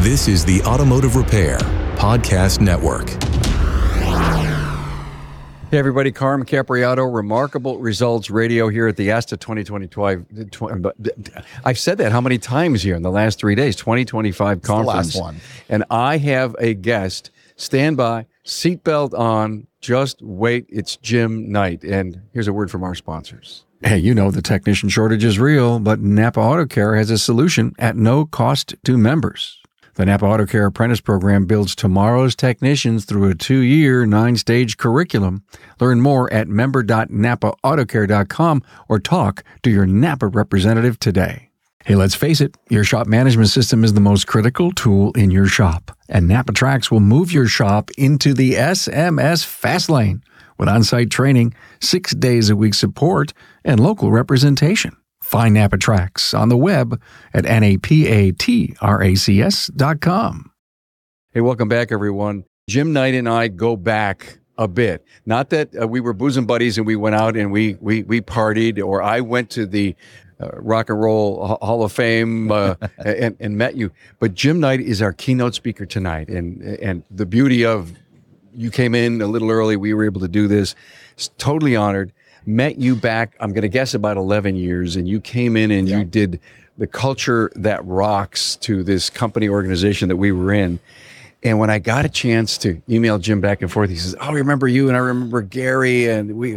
This is the Automotive Repair Podcast Network. Hey everybody, Carm Capriato, Remarkable Results Radio here at the ASTA 2025. I've said that how many times here in the last 3 days? 2025 conference. It's the last one. And I have a guest. Stand by, seatbelt on, just wait. It's Jim Knight. And here's a word from our sponsors. Hey, you know the technician shortage is real, but Napa Auto Care has a solution at no cost to members. The Napa Auto Care Apprentice Program builds tomorrow's technicians through a 2-year, 9-stage curriculum. Learn more at member.napaautocare.com or talk to your Napa representative today. Hey, let's face it, your shop management system is the most critical tool in your shop, and NapaTrax will move your shop into the SMS fast lane with on-site training, 6 days a week support, and local representation. Find NapaTrax on the web at napatracs.com. Hey, welcome back, everyone. Jim Knight and I go back a bit. Not that we were bosom buddies and we went out and we partied, or I went to the Rock and Roll Hall of Fame and met you. But Jim Knight is our keynote speaker tonight. And the beauty of you came in a little early, we were able to do this. Totally honored. Met you back, I'm going to guess about 11 years, and you came in and you did the Culture That Rocks to this company organization that we were in. And when I got a chance to email Jim back and forth, he says, "Oh, I remember you, and I remember Gary," and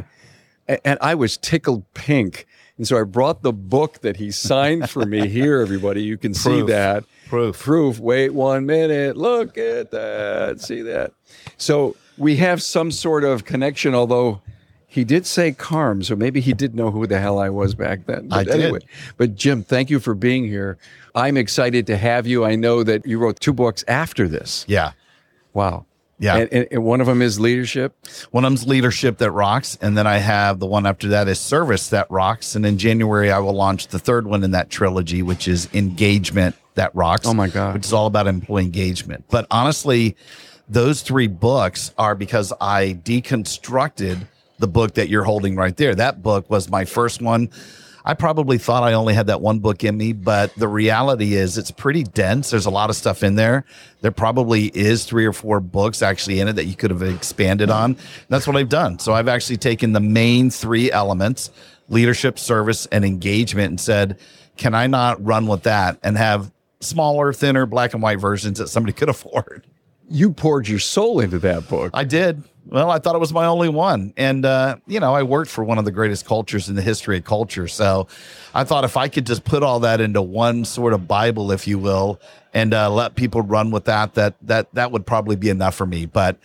I was tickled pink. And so I brought the book that he signed for me here, everybody. You can see that. Proof. Wait 1 minute. Look at that. See that? So we have some sort of connection, although he did say Carm, so maybe he did know who the hell I was back then. But anyway, but Jim, thank you for being here. I'm excited to have you. I know that you wrote 2 books after this. Yeah. Wow. Yeah. And one of them is Leadership. One of them's Leadership That Rocks. And then I have the one after that is Service That Rocks. And in January, I will launch the third one in that trilogy, which is Engagement That Rocks. Oh, my God. Which is all about employee engagement. But honestly, those 3 books are because I deconstructed the book that you're holding right there. That book was my first one. I probably thought I only had that one book in me, but the reality is it's pretty dense. There's a lot of stuff in there. There probably is 3 or 4 books actually in it that you could have expanded on. That's what I've done. So I've actually taken the main 3 elements, leadership, service, and engagement, and said, can I not run with that and have smaller, thinner, black and white versions that somebody could afford? You poured your soul into that book. I did. Well, I thought it was my only one. And, I worked for one of the greatest cultures in the history of culture. So I thought if I could just put all that into one sort of Bible, if you will, and let people run with that would probably be enough for me. But,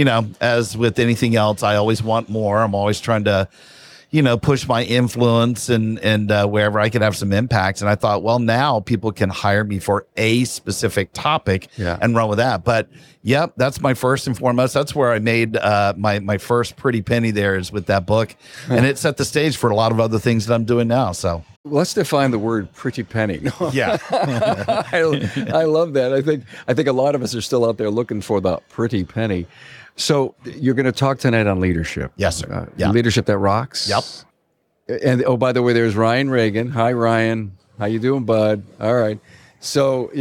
as with anything else, I always want more. I'm always trying to, push my influence and wherever I could have some impact. And I thought, well, now people can hire me for a specific topic and run with that. But yep, that's my first and foremost. That's where I made my first pretty penny there is with that book. And it set the stage for a lot of other things that I'm doing now. So let's define the word pretty penny. Yeah. I love that. I think a lot of us are still out there looking for the pretty penny. So you're going to talk tonight on leadership. Yes, sir. Leadership That Rocks. Yep. And by the way, there's Ryan Reagan. Hi, Ryan. How you doing, bud? All right. So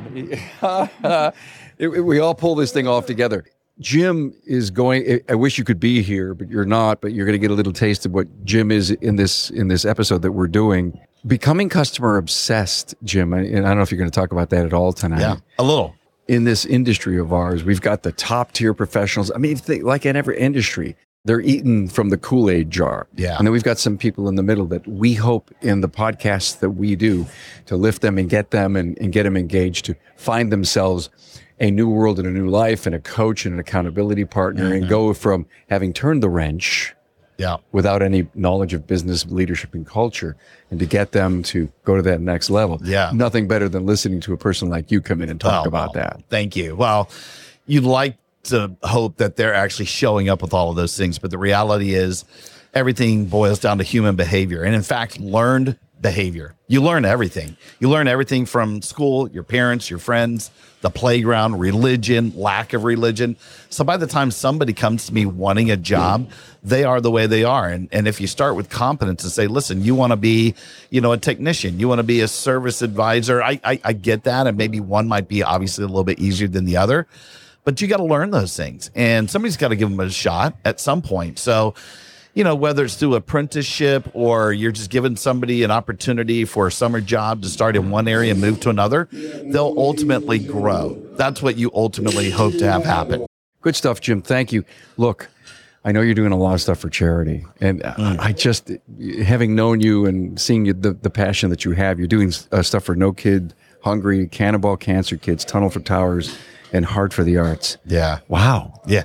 we all pull this thing off together. Jim is going. I wish you could be here, but you're not. But you're going to get a little taste of what Jim is in this episode that we're doing. Becoming customer obsessed, Jim. And I don't know if you're going to talk about that at all tonight. Yeah, a little. In this industry of ours, we've got the top tier professionals. I mean, like in every industry, they're eating from the Kool-Aid jar. Yeah. And then we've got some people in the middle that we hope in the podcasts that we do to lift them and get them and get them engaged to find themselves a new world and a new life and a coach and an accountability partner and go from having turned the wrench without any knowledge of business, leadership, and culture, and to get them to go to that next level. Yeah. Nothing better than listening to a person like you come in and talk about that. Thank you. Well, you'd like to hope that they're actually showing up with all of those things, but the reality is everything boils down to human behavior. And in fact, learned behavior. You learn everything. You learn everything from school, your parents, your friends, the playground, religion, lack of religion. So by the time somebody comes to me wanting a job, they are the way they are. And if you start with competence and say, listen, you want to be, a technician, you want to be a service advisor. I get that. And maybe one might be obviously a little bit easier than the other, but you got to learn those things and somebody's got to give them a shot at some point. So, whether it's through apprenticeship or you're just giving somebody an opportunity for a summer job to start in one area and move to another, they'll ultimately grow. That's what you ultimately hope to have happen. Good stuff, Jim. Thank you. Look, I know you're doing a lot of stuff for charity. And I just, having known you and seeing you, the passion that you have, you're doing stuff for No Kid Hungry, Cannonball Cancer Kids, Tunnel for Towers, and Heart for the Arts. Yeah. Wow. Yeah.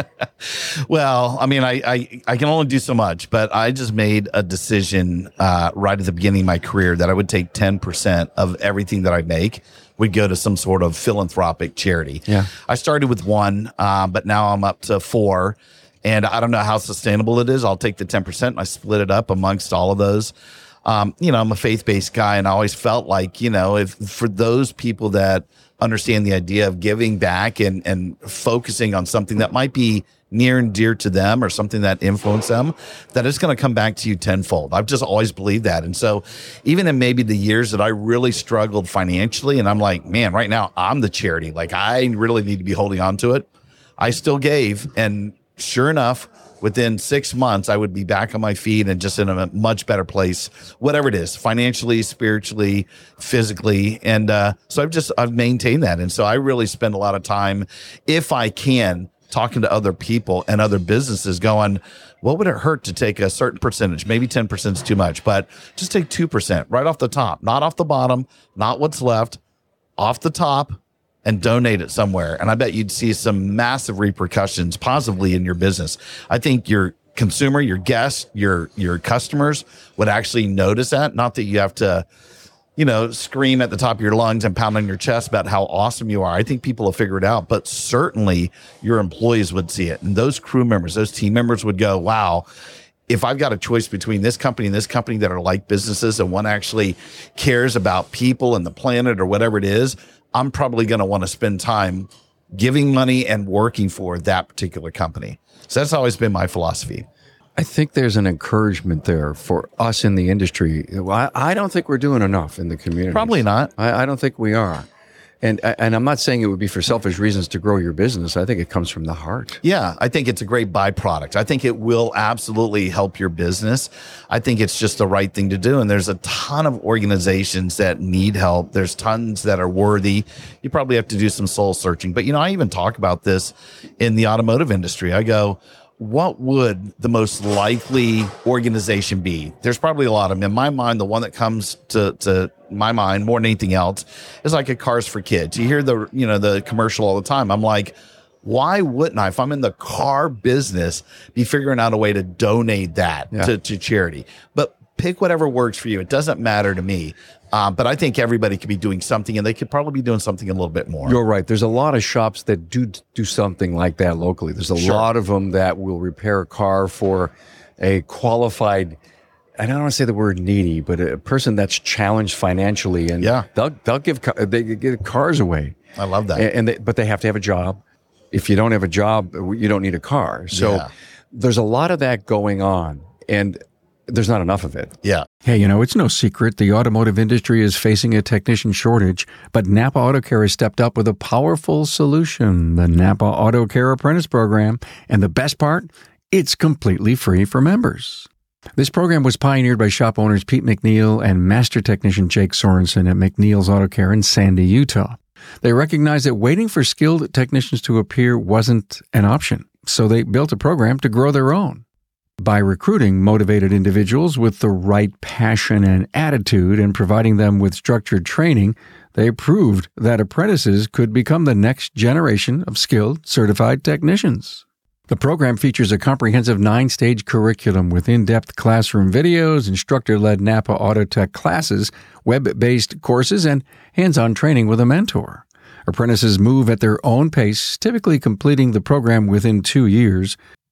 Well, I mean, I can only do so much, but I just made a decision right at the beginning of my career that I would take 10% of everything that I make would go to some sort of philanthropic charity. Yeah. I started with one, but now I'm up to 4. And I don't know how sustainable it is. I'll take the 10% and I split it up amongst all of those. I'm a faith-based guy, and I always felt like, if for those people that understand the idea of giving back and focusing on something that might be near and dear to them or something that influenced them, that it's going to come back to you tenfold. I've just always believed that. And so even in maybe the years that I really struggled financially, and I'm like, man, right now I'm the charity, like I really need to be holding on to it, I still gave. And sure enough, within 6 months, I would be back on my feet and just in a much better place, whatever it is, financially, spiritually, physically. And so I've maintained that. And so I really spend a lot of time, if I can, talking to other people and other businesses going, what would it hurt to take a certain percentage? Maybe 10% is too much, but just take 2% right off the top, not off the bottom, not what's left, off the top, and donate it somewhere. And I bet you'd see some massive repercussions positively in your business. I think your consumer, your guests, your customers would actually notice that. Not that you have to, scream at the top of your lungs and pound on your chest about how awesome you are. I think people will figure it out, but certainly your employees would see it. And those crew members, those team members would go, wow, if I've got a choice between this company and this company that are like businesses and one actually cares about people and the planet or whatever it is, I'm probably going to want to spend time giving money and working for that particular company. So that's always been my philosophy. I think there's an encouragement there for us in the industry. I don't think we're doing enough in the community. Probably not. I don't think we are. And I'm not saying it would be for selfish reasons to grow your business. I think it comes from the heart. Yeah, I think it's a great byproduct. I think it will absolutely help your business. I think it's just the right thing to do. And there's a ton of organizations that need help. There's tons that are worthy. You probably have to do some soul searching. But, I even talk about this in the automotive industry. I go, what would the most likely organization be? There's probably a lot of them. In my mind, the one that comes to my mind more than anything else is like a Cars for Kids. You hear the commercial all the time. I'm like, why wouldn't I, if I'm in the car business, be figuring out a way to donate that to charity? But pick whatever works for you. It doesn't matter to me. But I think everybody could be doing something, and they could probably be doing something a little bit more. You're right. There's a lot of shops that do something like that locally. There's a lot of them that will repair a car for a qualified, I don't want to say the word needy, but a person that's challenged financially, and they'll give cars away. I love that. But they have to have a job. If you don't have a job, you don't need a car. So there's a lot of that going on, and there's not enough of it. Yeah. Hey, it's no secret the automotive industry is facing a technician shortage, but Napa Auto Care has stepped up with a powerful solution, the Napa Auto Care Apprentice Program. And the best part, it's completely free for members. This program was pioneered by shop owners Pete McNeil and master technician Jake Sorensen at McNeil's Auto Care in Sandy, Utah. They recognized that waiting for skilled technicians to appear wasn't an option, so they built a program to grow their own. By recruiting motivated individuals with the right passion and attitude and providing them with structured training, they proved that apprentices could become the next generation of skilled, certified technicians. The program features a comprehensive 9-stage curriculum with in-depth classroom videos, instructor-led Napa Auto Tech classes, web-based courses, and hands-on training with a mentor. Apprentices move at their own pace, typically completing the program within 2 years.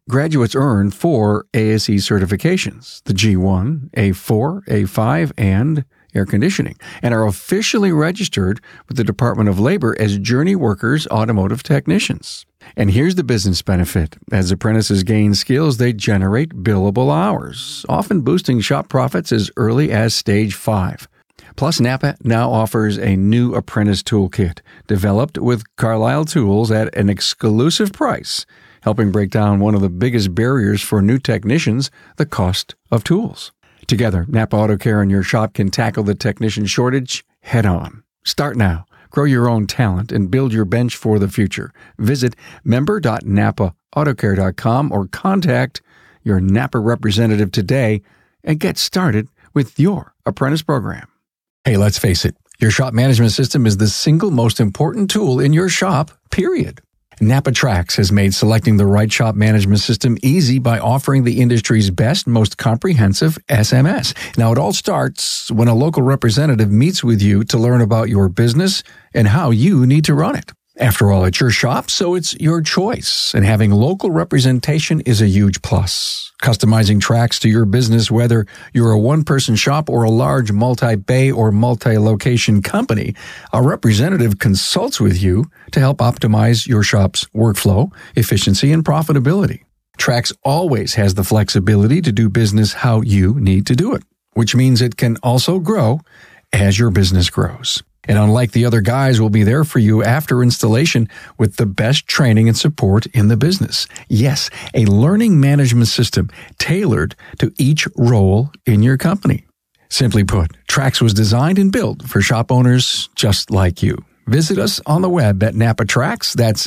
Graduates earn 4 ASE certifications, the G1, A4, A5, and air conditioning, and are officially registered with the Department of Labor as Journey Workers Automotive Technicians. And here's the business benefit. As apprentices gain skills, they generate billable hours, often boosting shop profits as early as stage 5. Plus, Napa now offers a new apprentice toolkit developed with Carlisle Tools at an exclusive price, helping break down one of the biggest barriers for new technicians, the cost of tools. Together, Napa Auto Care and your shop can tackle the technician shortage head on. Start now. Grow your own talent and build your bench for the future. Visit member.napaautocare.com or contact your Napa representative today and get started with your apprentice program. Hey, let's face it, your shop management system is the single most important tool in your shop, period. Napa Trax has made selecting the right shop management system easy by offering the industry's best, most comprehensive SMS. Now, it all starts when a local representative meets with you to learn about your business and how you need to run it. After all, it's your shop, so it's your choice, and having local representation is a huge plus. Customizing Trax to your business, whether you're a one-person shop or a large multi-bay or multi-location company, a representative consults with you to help optimize your shop's workflow, efficiency, and profitability. Trax always has the flexibility to do business how you need to do it, which means it can also grow as your business grows. And unlike the other guys, we'll be there for you after installation with the best training and support in the business. Yes, a learning management system tailored to each role in your company. Simply put, Trax was designed and built for shop owners just like you. Visit us on the web at NapaTrax, that's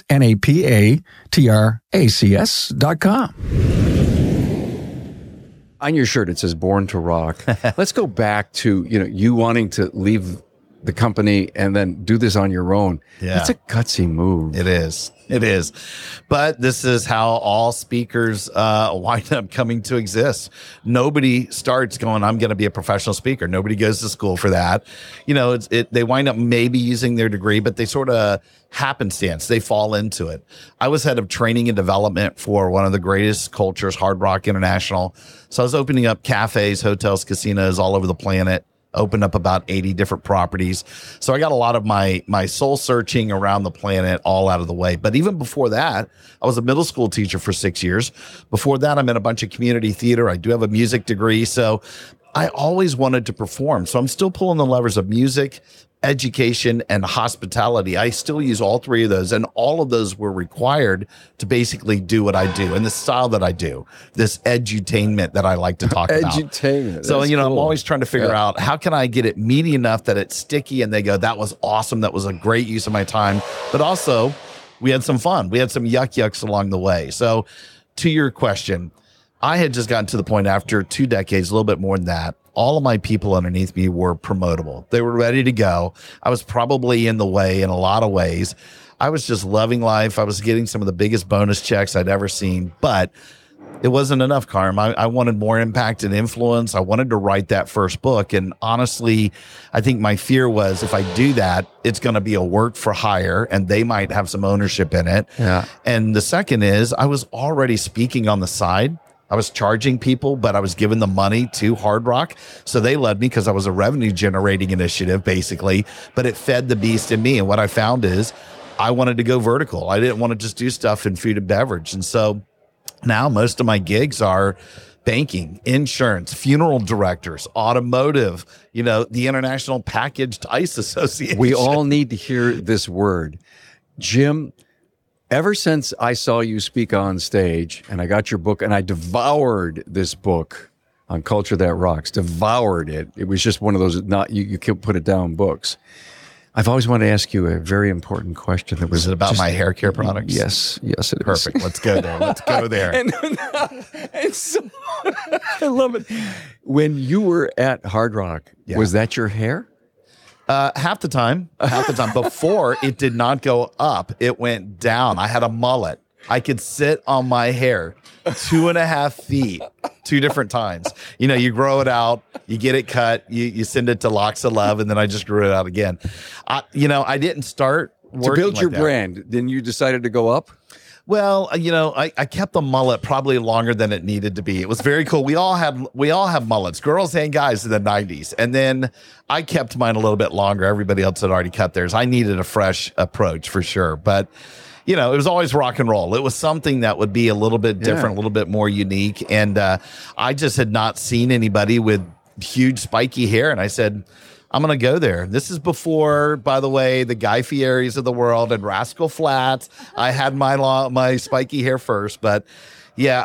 NapaTracs.com. On your shirt, it says Born to Rock. Let's go back to, you wanting to leave the company and then do this on your own. Yeah. It's a gutsy move. It is. It is. But this is how all speakers wind up coming to exist. Nobody starts going, I'm going to be a professional speaker. Nobody goes to school for that. They wind up maybe using their degree, but they sort of happenstance. They fall into it. I was head of training and development for one of the greatest cultures, Hard Rock International. So I was opening up cafes, hotels, casinos all over the planet. Opened up about 80 different properties. So I got a lot of my soul searching around the planet all out of the way. But even before that, I was a middle school teacher for 6 years. Before that, I'm in a bunch of community theater. I do have a music degree. So I always wanted to perform. So I'm still pulling the levers of music, education, and hospitality. I still use all three of those, and all of those were required to basically do what I do and the style that I do, this edutainment that I like to talk about. Edutainment. So, That's cool. I'm always trying to figure out how can I get it meaty enough that it's sticky and they go, that was awesome. That was a great use of my time. But also, we had some fun. We had some yucks along the way. So to your question, I had just gotten to the point after 2 decades, a little bit more than that, all of my people underneath me were promotable. They were ready to go. I was probably in the way in a lot of ways. I was just loving life. I was getting some of the biggest bonus checks I'd ever seen, but it wasn't enough, Carm. I wanted more impact and influence. I wanted to write that first book. And honestly, I think my fear was if I do that, it's going to be a work for hire and they might have some ownership in it. Yeah. And the second is I was already speaking on the side. I was charging people, but I was giving the money to Hard Rock. So they led me because I was a revenue generating initiative, basically, but it fed the beast in me. And what I found is I wanted to go vertical. I didn't want to just do stuff in food and beverage. And so now most of my gigs are banking, insurance, funeral directors, automotive, the International Packaged Ice Association. We all need to hear this word. Jim, ever since I saw you speak on stage and I got your book and I devoured this book on Culture That Rocks, devoured it. It was just one of those, you can't put it down books. I've always wanted to ask you a very important question that was Is it about my hair care products? Yes, it is. Perfect. Let's go there. and so, I love it. When you were at Hard Rock, was that your hair? Half the time. Before, it did not go up. It went down. I had a mullet. I could sit on my hair 2.5 feet 2 different times. You grow it out, you get it cut, you send it to Locks of Love, and then I just grew it out again. I didn't start to build your brand. Then you decided to go up? Well, I kept the mullet probably longer than it needed to be. It was very cool. We all have mullets, girls and guys in the 90s. And then I kept mine a little bit longer. Everybody else had already cut theirs. I needed a fresh approach for sure. But, it was always rock and roll. It was something that would be a little bit different, a little bit more unique. And I just had not seen anybody with huge spiky hair. And I said, I'm going to go there. This is before, by the way, the Guy Fieri's of the world and Rascal Flatts. I had my spiky hair first, but yeah,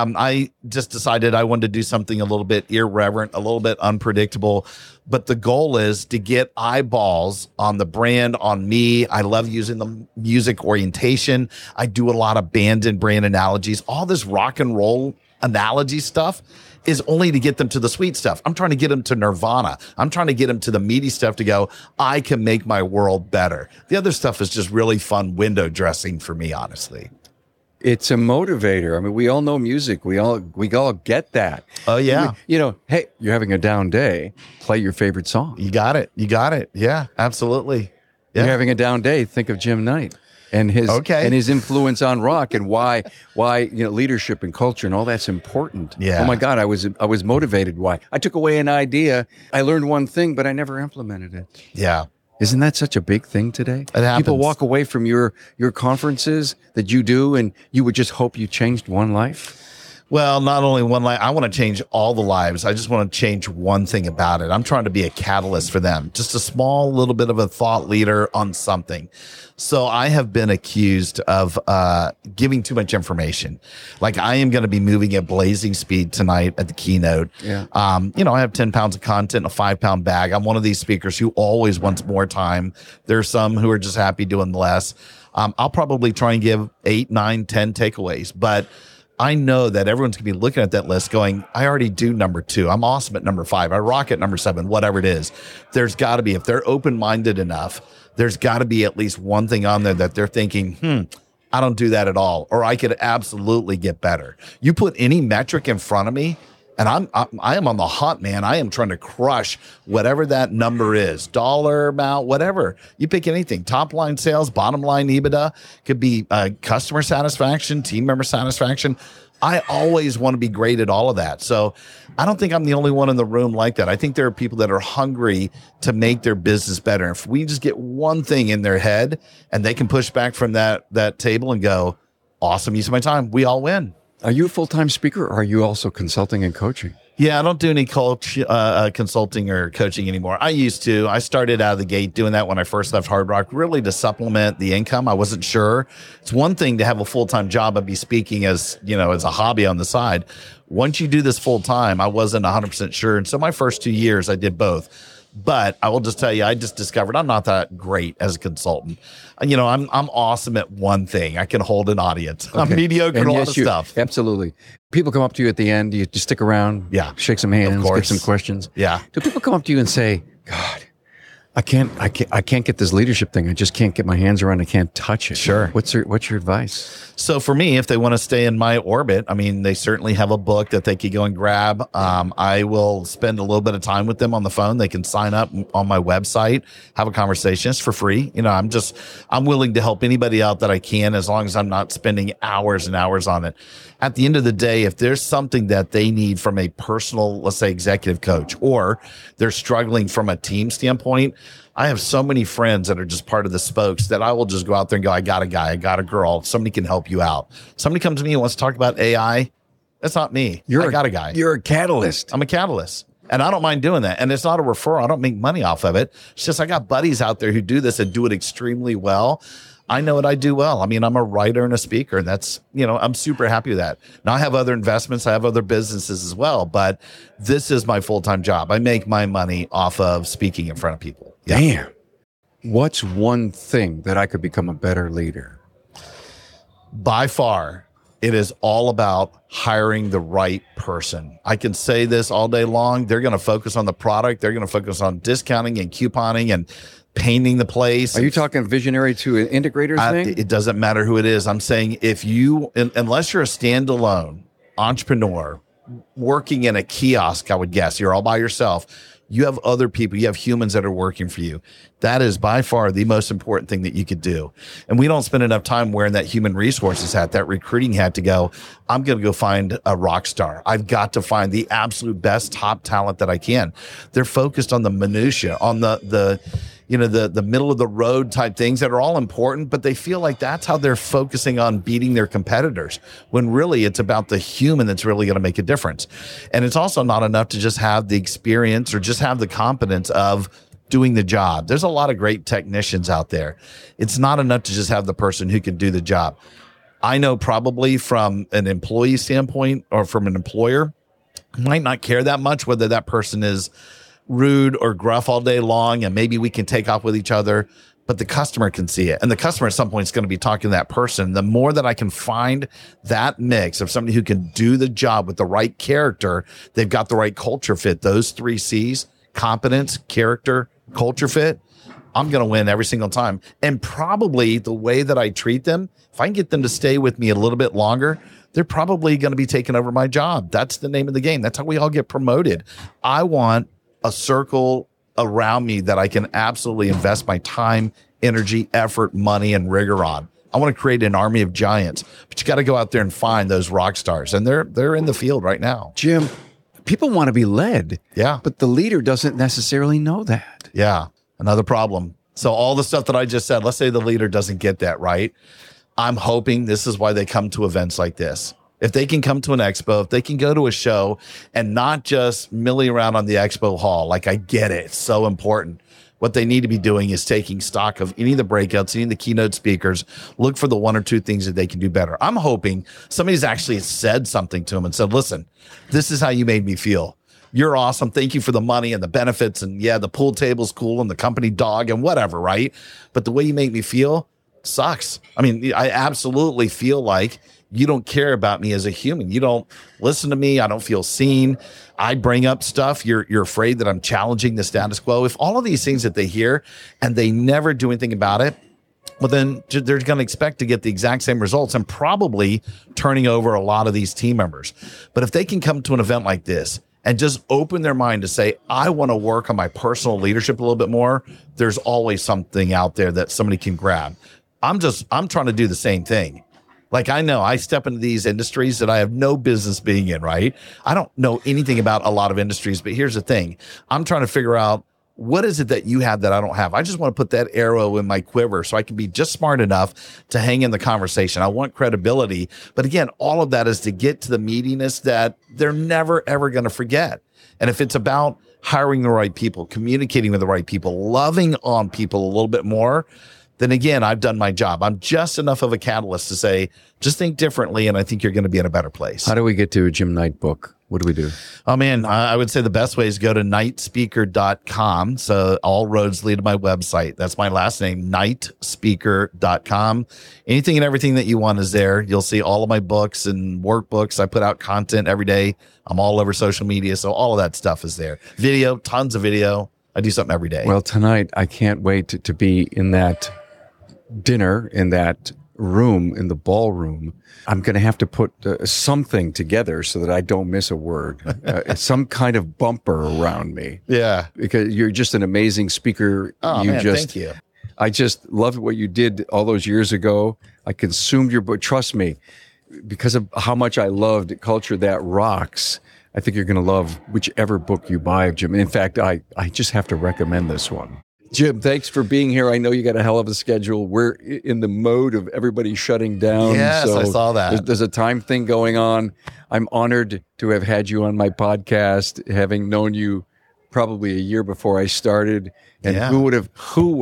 I just decided I wanted to do something a little bit irreverent, a little bit unpredictable. But the goal is to get eyeballs on the brand, on me. I love using the music orientation. I do a lot of band and brand analogies. All this rock and roll analogy stuff is only to get them to the sweet stuff. I'm trying to get them to Nirvana. I'm trying to get them to the meaty stuff to go, I can make my world better. The other stuff is just really fun window dressing for me, honestly. It's a motivator. I mean, we all know music. We all get that. Oh, yeah. Hey, you're having a down day. Play your favorite song. You got it. Yeah, absolutely. Yeah. You're having a down day. Think of Jim Knight and his influence on rock and why leadership and culture and all that's important. Yeah. Oh my God, I was motivated. Why? I took away an idea. I learned one thing, but I never implemented it. Yeah. Isn't that such a big thing today? It happens. People walk away from your conferences that you do, and you would just hope you changed one life. Well, not only one life, I want to change all the lives. I just want to change one thing about it. I'm trying to be a catalyst for them, just a small little bit of a thought leader on something. So I have been accused of giving too much information. Like I am going to be moving at blazing speed tonight at the keynote. Yeah. I have 10 pounds of content in a 5-pound bag. I'm one of these speakers who always wants more time. There are some who are just happy doing less. I'll probably try and give 8, 9, 10 takeaways, but I know that everyone's going to be looking at that list going, I already do number 2. I'm awesome at number 5. I rock at number 7, whatever it is. There's got to be, if they're open-minded enough, there's got to be at least one thing on there that they're thinking, I don't do that at all, or I could absolutely get better. You put any metric in front of me, and I am on the hunt, man. I am trying to crush whatever that number is, dollar amount, whatever. You pick anything, top line sales, bottom line EBITDA, could be customer satisfaction, team member satisfaction. I always want to be great at all of that. So I don't think I'm the only one in the room like that. I think there are people that are hungry to make their business better. If we just get one thing in their head and they can push back from that table and go, awesome use of my time, we all win. Are you a full-time speaker, or are you also consulting and coaching? Yeah, I don't do any consulting or coaching anymore. I used to. I started out of the gate doing that when I first left Hard Rock, really to supplement the income. I wasn't sure. It's one thing to have a full-time job and be speaking as a hobby on the side. Once you do this full-time, I wasn't 100% sure. And so my first 2 years, I did both. But I will just tell you, I just discovered I'm not that great as a consultant. I'm awesome at one thing. I can hold an audience. Okay. I'm mediocre at a lot of stuff. Absolutely. People come up to you at the end. You just stick around. Yeah. Shake some hands. Get some questions. Yeah. Do people come up to you and say, God, I can't get this leadership thing. I just can't get my hands around. I can't touch it. Sure. What's your advice? So for me, if they want to stay in my orbit, they certainly have a book that they could go and grab. I will spend a little bit of time with them on the phone. They can sign up on my website, have a conversation. It's for free. I'm willing to help anybody out that I can, as long as I'm not spending hours and hours on it. At the end of the day, if there's something that they need from a personal, let's say, executive coach, or they're struggling from a team standpoint, I have so many friends that are just part of the spokes that I will just go out there and go, I got a guy, I got a girl. Somebody can help you out. Somebody comes to me and wants to talk about AI. That's not me. I got a guy. You're a catalyst. I'm a catalyst. And I don't mind doing that. And it's not a referral. I don't make money off of it. It's just I got buddies out there who do this and do it extremely well. I know what I do well. I'm a writer and a speaker. And that's, I'm super happy with that. Now I have other investments. I have other businesses as well, but this is my full-time job. I make my money off of speaking in front of people. Yeah. Damn. What's one thing that I could become a better leader? By far, it is all about hiring the right person. I can say this all day long. They're going to focus on the product. They're going to focus on discounting and couponing and painting the place. Are you talking visionary to an integrator thing? It doesn't matter who it is. I'm saying unless you're a standalone entrepreneur working in a kiosk, I would guess you're all by yourself. You have other people, you have humans that are working for you. That is by far the most important thing that you could do. And we don't spend enough time wearing that human resources hat, that recruiting hat to go, I'm going to go find a rock star. I've got to find the absolute best top talent that I can. They're focused on the minutia, on the middle of the road type things that are all important, but they feel like that's how they're focusing on beating their competitors, when really it's about the human that's really going to make a difference. And it's also not enough to just have the experience or just have the competence of doing the job. There's a lot of great technicians out there. It's not enough to just have the person who can do the job. I know probably from an employee standpoint or from an employer, might not care that much whether that person is rude or gruff all day long, and maybe we can take off with each other, but the customer can see it. And the customer at some point is going to be talking to that person. The more that I can find that mix of somebody who can do the job with the right character, they've got the right culture fit, those 3 C's, competence, character, culture fit, I'm going to win every single time. And probably the way that I treat them, if I can get them to stay with me a little bit longer, they're probably going to be taking over my job. That's the name of the game. That's how we all get promoted. I want a circle around me that I can absolutely invest my time, energy, effort, money, and rigor on. I want to create an army of giants, but you got to go out there and find those rock stars. And they're in the field right now. Jim, people want to be led. Yeah. But the leader doesn't necessarily know that. Yeah. Another problem. So all the stuff that I just said, let's say the leader doesn't get that right. I'm hoping this is why they come to events like this. If they can come to an expo, if they can go to a show and not just milling around on the expo hall, like I get it, it's so important. What they need to be doing is taking stock of any of the breakouts, any of the keynote speakers, look for the 1 or 2 things that they can do better. I'm hoping somebody's actually said something to them and said, listen, this is how you made me feel. You're awesome. Thank you for the money and the benefits. And yeah, the pool table's cool and the company dog and whatever, right? But the way you make me feel sucks. I mean, I absolutely feel like you don't care about me as a human. You don't listen to me. I don't feel seen. I bring up stuff. You're afraid that I'm challenging the status quo. If all of these things that they hear and they never do anything about it, well, then they're going to expect to get the exact same results and probably turning over a lot of these team members. But if they can come to an event like this and just open their mind to say, I want to work on my personal leadership a little bit more, there's always something out there that somebody can grab. I'm trying to do the same thing. Like, I know I step into these industries that I have no business being in, right? I don't know anything about a lot of industries, but here's the thing. I'm trying to figure out, what is it that you have that I don't have? I just want to put that arrow in my quiver so I can be just smart enough to hang in the conversation. I want credibility. But again, all of that is to get to the meatiness that they're never, ever going to forget. And if it's about hiring the right people, communicating with the right people, loving on people a little bit more, then again, I've done my job. I'm just enough of a catalyst to say, just think differently, and I think you're going to be in a better place. How do we get to a Jim Knight book? What do we do? Oh, man, I would say the best way is go to knightspeaker.com. So all roads lead to my website. That's my last name, knightspeaker.com. Anything and everything that you want is there. You'll see all of my books and workbooks. I put out content every day. I'm all over social media, so all of that stuff is there. Video, tons of video. I do something every day. Well, tonight, I can't wait to be in that dinner, in that room, in the ballroom. I'm going to have to put something together so that I don't miss a word, some kind of bumper around me. Yeah. Because you're just an amazing speaker. Thank you. I just love what you did all those years ago. I consumed your book. Trust me, because of how much I loved Culture That Rocks, I think you're going to love whichever book you buy of Jim. In fact, I just have to recommend this one. Jim, thanks for being here. I know you got a hell of a schedule. We're in the mode of everybody shutting down. Yes, so I saw that. There's a time thing going on. I'm honored to have had you on my podcast, having known you probably a year before I started. And who would have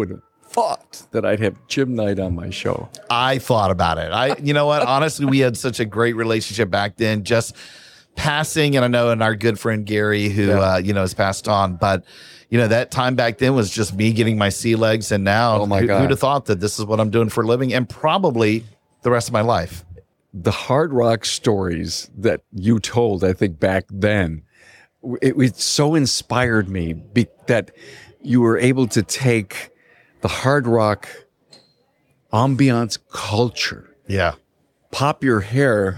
thought that I'd have Jim Knight on my show? I thought about it. You know what? Honestly, we had such a great relationship back then. Just passing, and I know, and our good friend Gary, who has passed on, but that time back then was just me getting my sea legs, and now who'd have thought that this is what I'm doing for a living, and probably the rest of my life. The hard rock stories that you told, I think back then, it so inspired me that you were able to take the hard rock ambiance culture. Yeah. Pop your hair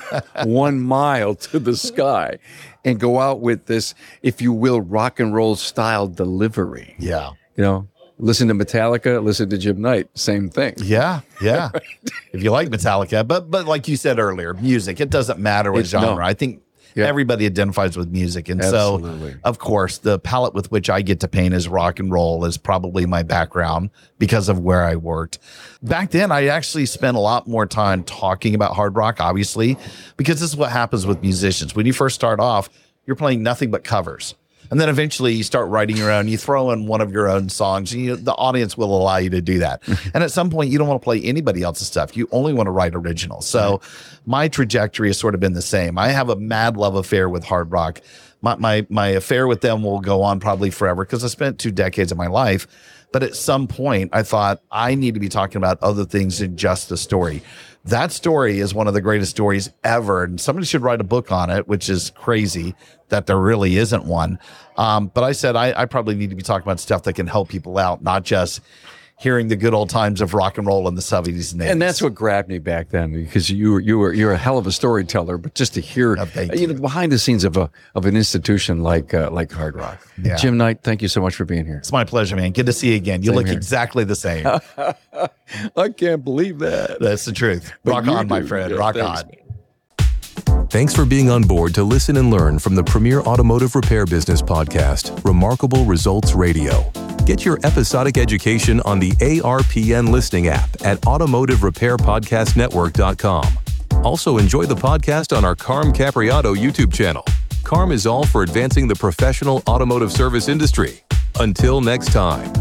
1 mile to the sky and go out with this, if you will, rock and roll style delivery. Yeah. Listen to Metallica, listen to Jim Knight, same thing. Yeah. If you like Metallica, but like you said earlier, music, it doesn't matter what genre. I think everybody identifies with music. And Absolutely. so, of course, the palette with which I get to paint is rock and roll is probably my background because of where I worked. Back then, I actually spent a lot more time talking about hard rock, obviously, because this is what happens with musicians. When you first start off, you're playing nothing but covers. And then eventually you start writing your own, you throw in one of your own songs, and the audience will allow you to do that. And at some point, you don't want to play anybody else's stuff. You only want to write originals. So my trajectory has sort of been the same. I have a mad love affair with hard rock. My affair with them will go on probably forever because I spent 2 decades of my life. But at some point, I thought I need to be talking about other things than just the story. That story is one of the greatest stories ever. And somebody should write a book on it, which is crazy that there really isn't one. But I said, I probably need to be talking about stuff that can help people out, not just hearing the good old times of rock and roll in the 70s and 80s. And that's what grabbed me back then, because you're a hell of a storyteller. But just to hear, behind the scenes of an institution like hard rock. Yeah. Jim Knight, thank you so much for being here. It's my pleasure, man. Good to see you again. You look here. Exactly the same. I can't believe that. That's the truth. But Rock you on, my do. friend. Yeah, Rock thanks. on. Thanks for being on board to listen and learn from the premier automotive repair business podcast, Remarkable Results Radio. Get your episodic education on the ARPN listening app at automotiverepairpodcastnetwork.com. Also enjoy the podcast on our Carm Capriato YouTube channel. Carm is all for advancing the professional automotive service industry. Until next time.